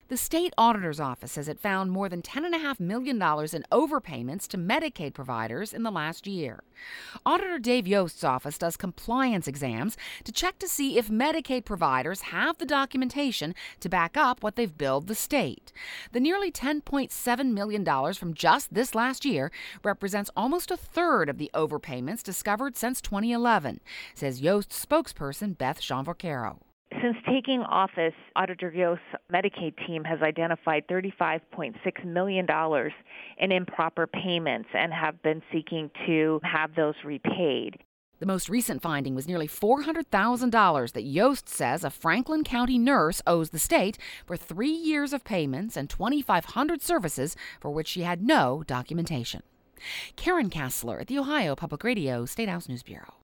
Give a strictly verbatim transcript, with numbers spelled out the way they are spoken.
The state auditor's office says it found more than ten point five million dollars in overpayments to Medicaid providers in the last year. Auditor Dave Yost's office does compliance exams to check to see if Medicaid providers have the documentation to back up what they've billed the state. The nearly ten point seven million dollars from just this last year represents almost a third of the overpayments discovered since twenty eleven, says Yost's spokesperson Beth Jean-Vaquero. Since taking office, Auditor Yost's Medicaid team has identified thirty-five point six million dollars in improper payments and have been seeking to have those repaid. The most recent finding was nearly four hundred thousand dollars that Yost says a Franklin County nurse owes the state for three years of payments and twenty-five hundred services for which she had no documentation. Karen Kassler at the Ohio Public Radio State House News Bureau.